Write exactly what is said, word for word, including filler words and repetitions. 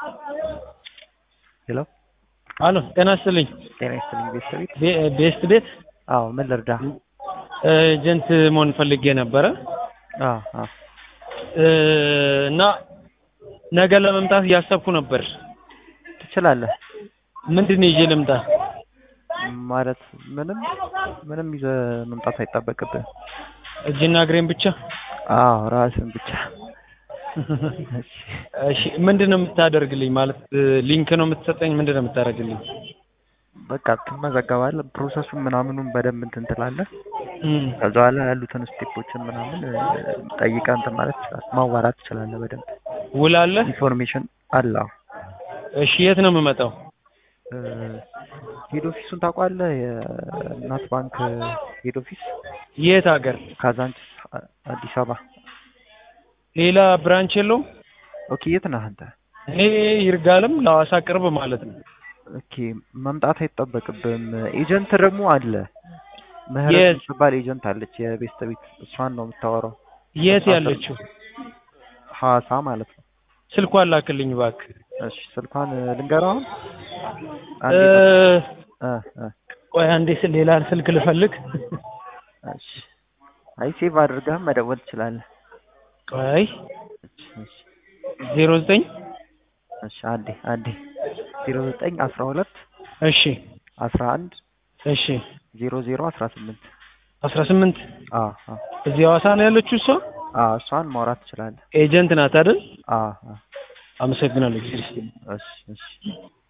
ሄሎ አሎ ጤና ይስጥልኝ። ጤና ይስጥልኝ። ቤስት ቤት ቤስት ቤት? አዎ፣ ምን ልርዳ? ኤጀንት መሆን ፈልጌ ነበረ። አዎ አዎ። እና ነገ ለመምጣት እያሰብኩ ነበር። ትችላለህ። ምንድን ነው ይዤ ልምጣ? ማለት ምንም ምንም ይዘህ መምጣት አይጠበቅብህም። እጅና እግሬን ብቻ? አዎ፣ ራስን ብቻ። እሺ፣ ምንድነው የምታደርግልኝ? ማለት ሊንክ ነው የምትሰጠኝ? ምንድነው የምታደርግልኝ? በቃ ትመዘገባለህ። ፕሮሰሱን ምናምኑን በደንብ እንትን ትላለህ። እም ከዛ በኋላ ያሉትን ስቴፖችን ምናምን ጠይቀህ እንትን ማለት ትችላለህ። ማዋራት ትችላለህ በደንብ። ውል አለ? ኢንፎርሜሽን አለ። እሺ፣ የት ነው የምመጣው? ሄድ ኦፊሱን ታውቀዋለህ? የእናት ባንክ ሄድ ኦፊስ የት ሀገር? ካዛንቺስ አዲስ አበባ። ሌላ ብራንች የለውም? ኦኬ፣ የት ነህ አንተ? እኔ ይርጋለም ለሐዋሳ ቅርብ ማለት ነው። ኦኬ፣ መምጣት አይጠበቅብህም። ኤጀንት ደግሞ አለ። ምህረት የምትባል ኤጀንት አለች የቤስት ቤት። እሷን ነው የምታወራው። የት ያለችው? ሐዋሳ ማለት ነው። ስልኳን ላክልኝ እባክህ። እሺ፣ ስልኳን ልንገርህ አሁን? እ እ ቆይ አንዴ ሌላ ስልክ ልፈልግ። እሺ፣ አይ ሴቭ አድርገህ መደወል ትችላለህ። ቆይ እሺ፣ ዜሮ ዘጠኝ እሺ፣ አንዴ አንዴ ዜሮ ዘጠኝ አስራ ሁለት እሺ አስራ አንድ እሺ ዜሮ ዜሮ አስራ ስምንት አስራ ስምንት አዎ አዎ። እዚህ ሐዋሳ ነው ያለችው እሷ? አዎ፣ እሷን ማውራት ትችላለህ። ኤጀንት ናት አይደል? አዎ አዎ። አመሰግናለሁ። እሺ እሺ።